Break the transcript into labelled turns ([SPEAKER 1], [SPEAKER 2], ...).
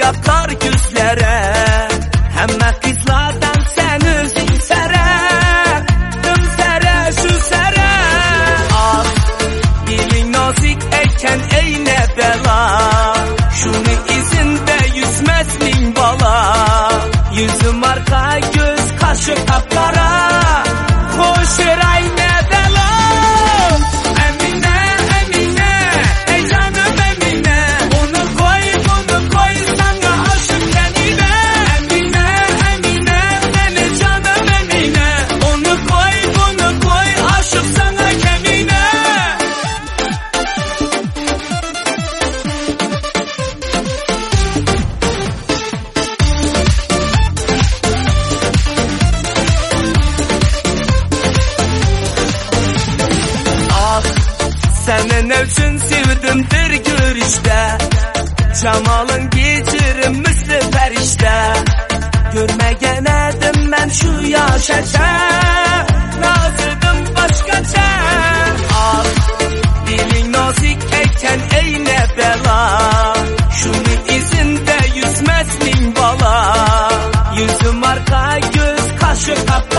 [SPEAKER 1] bakar gözlere. Həmmə qızlardan sən özün sərə, sərə, şu sərə. Ah, dilin nazik eykən ey nə bəla, şunu izində yüzməz min bala. Yüzüm arka, göz kaşı kapkara, hoş eray nə bəla. Əminə, Əminə, ey canım Əminə, onu koy sana aşık kendine. Əminə, Əminə, məni canım Əminə, onu koy aşık sana kendine. Sənin üçün sevdim bir görüşdə, camalın gecirim misli fərişdə. Görməyənədim mən şu yaşaca, nazıdım başqaca. Ah, dilin nazik eykən ey nə bəla, şunu izində yüzməz min bala. Yüzüm arka, göz kaşı kapkara.